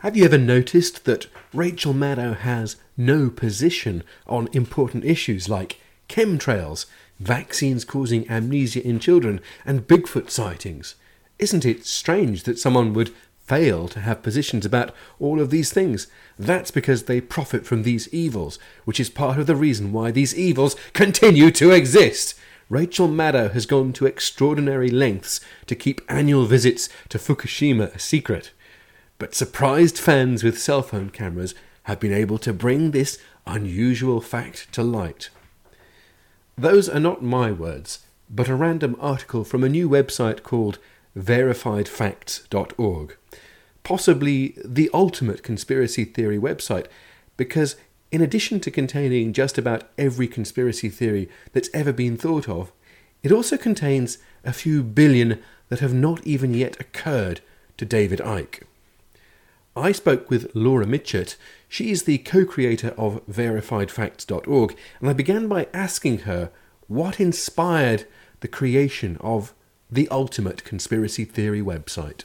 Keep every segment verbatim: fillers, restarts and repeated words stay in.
Have you ever noticed that Rachel Maddow has no position on important issues like chemtrails, vaccines causing amnesia in children, and Bigfoot sightings? Isn't it strange that someone would fail to have positions about all of these things? That's because they profit from these evils, which is part of the reason why these evils continue to exist. Rachel Maddow has gone to extraordinary lengths to keep annual visits to Fukushima a secret. But surprised fans with cell phone cameras have been able to bring this unusual fact to light. Those are not my words, but a random article from a new website called verified facts dot org. Possibly the ultimate conspiracy theory website, because in addition to containing just about every conspiracy theory that's ever been thought of, it also contains a few billion that have not even yet occurred to David Icke. I spoke with Laura Mitchett. She is the co-creator of verified facts dot org, and I began by asking her what inspired the creation of the ultimate conspiracy theory website.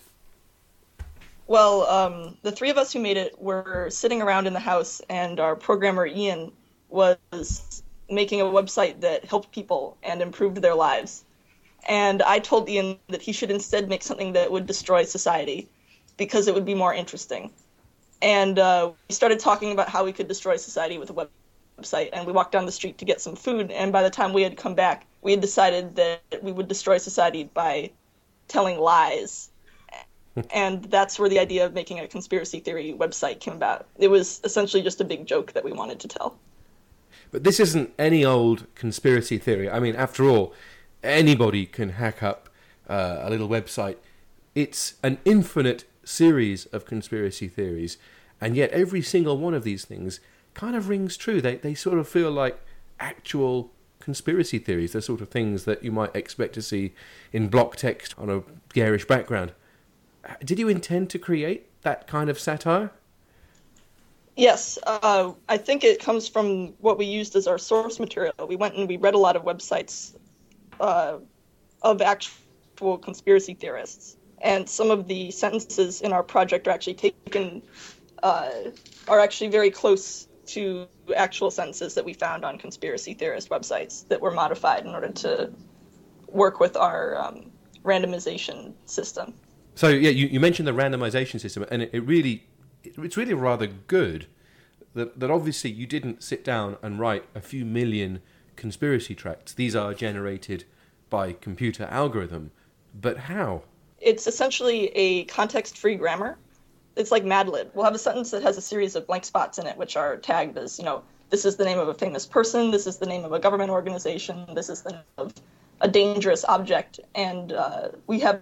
Well, um, the three of us who made it were sitting around in the house, and our programmer Ian was making a website that helped people and improved their lives. And I told Ian that he should instead make something that would destroy society, because it would be more interesting. And uh, we started talking about how we could destroy society with a web- website, and we walked down the street to get some food, and by the time we had come back, we had decided that we would destroy society by telling lies. And that's where the idea of making a conspiracy theory website came about. It was essentially just a big joke that we wanted to tell. But this isn't any old conspiracy theory. I mean, after all, anybody can hack up uh, a little website. It's an infinite series of conspiracy theories, and yet every single one of these things kind of rings true. They they sort of feel like actual conspiracy theories, the sort of things that you might expect to see in block text on a garish background. Did you intend to create that kind of satire? Yes, uh, I think it comes from what we used as our source material. We went and we read a lot of websites uh, of actual conspiracy theorists. And some of the sentences in our project are actually taken, uh, are actually very close to actual sentences that we found on conspiracy theorist websites that were modified in order to work with our um, randomization system. So yeah, you, you mentioned the randomization system, and it, it really, it's really rather good that that obviously you didn't sit down and write a few million conspiracy tracts. These are generated by computer algorithm, but how? It's essentially a context-free grammar. It's like Mad Lib. We'll have a sentence that has a series of blank spots in it, which are tagged as, you know, this is the name of a famous person, this is the name of a government organization, this is the name of a dangerous object, and uh, we have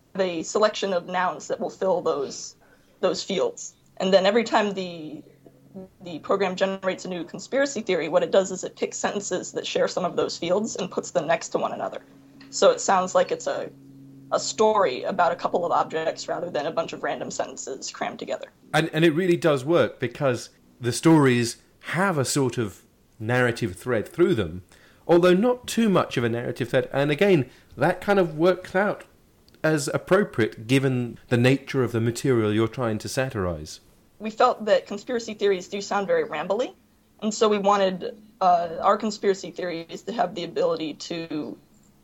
a selection of nouns that will fill those those fields. And then every time the the program generates a new conspiracy theory, what it does is it picks sentences that share some of those fields and puts them next to one another. So it sounds like it's a a story about a couple of objects rather than a bunch of random sentences crammed together. And and it really does work, because the stories have a sort of narrative thread through them, although not too much of a narrative thread. And again, that kind of works out as appropriate given the nature of the material you're trying to satirize. We felt that conspiracy theories do sound very rambly, and so we wanted uh, our conspiracy theories to have the ability to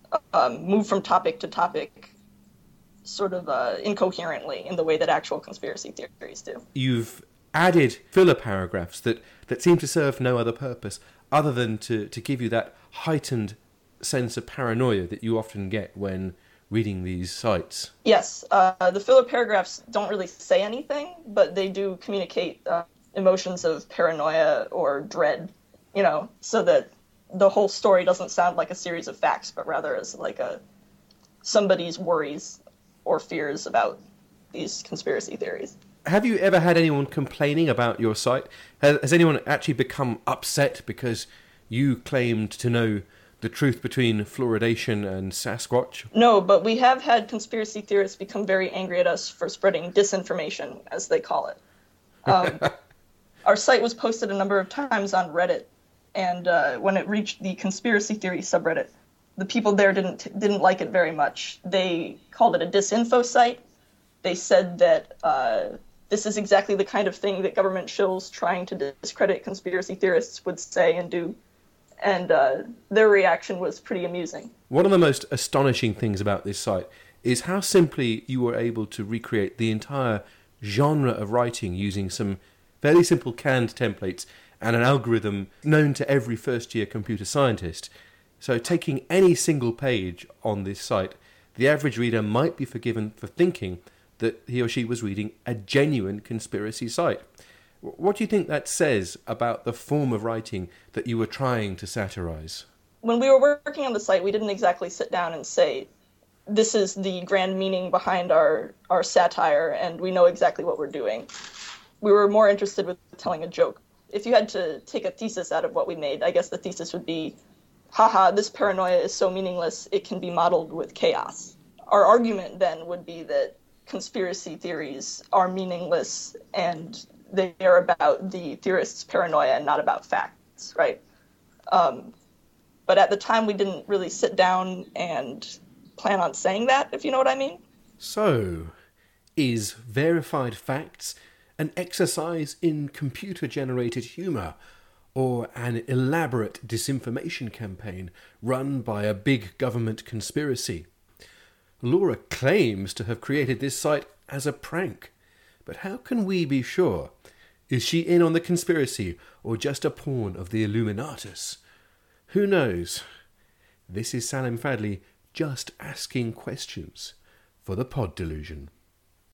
um, move from topic to topic sort of uh, incoherently in the way that actual conspiracy theories do. You've added filler paragraphs that, that seem to serve no other purpose other than to, to give you that heightened sense of paranoia that you often get when reading these sites. Yes, uh, the filler paragraphs don't really say anything, but they do communicate uh, emotions of paranoia or dread, you know, so that the whole story doesn't sound like a series of facts, but rather as like a somebody's worries or fears about these conspiracy theories. Have you ever had anyone complaining about your site? Has, has anyone actually become upset because you claimed to know the truth between fluoridation and Sasquatch? No, but we have had conspiracy theorists become very angry at us for spreading disinformation, as they call it. Um, our site was posted a number of times on Reddit, and uh, when it reached the conspiracy theory subreddit, the people there didn't didn't like it very much. They called it a disinfo site. They said that uh, this is exactly the kind of thing that government shills trying to discredit conspiracy theorists would say and do. And uh, their reaction was pretty amusing. One of the most astonishing things about this site is how simply you were able to recreate the entire genre of writing using some fairly simple canned templates and an algorithm known to every first-year computer scientist. So taking any single page on this site, the average reader might be forgiven for thinking that he or she was reading a genuine conspiracy site. What do you think that says about the form of writing that you were trying to satirize? When we were working on the site, we didn't exactly sit down and say, this is the grand meaning behind our, our satire, and we know exactly what we're doing. We were more interested with telling a joke. If you had to take a thesis out of what we made, I guess the thesis would be, haha, this paranoia is so meaningless, it can be modeled with chaos. Our argument then would be that conspiracy theories are meaningless and they are about the theorists' paranoia and not about facts, right? Um, but at the time, we didn't really sit down and plan on saying that, if you know what I mean. So, is Verified Facts an exercise in computer-generated humour, or an elaborate disinformation campaign run by a big government conspiracy? Laura claims to have created this site as a prank, but how can we be sure? Is she in on the conspiracy, or just a pawn of the Illuminatus? Who knows? This is Salim Fadli, just asking questions for the Pod Delusion.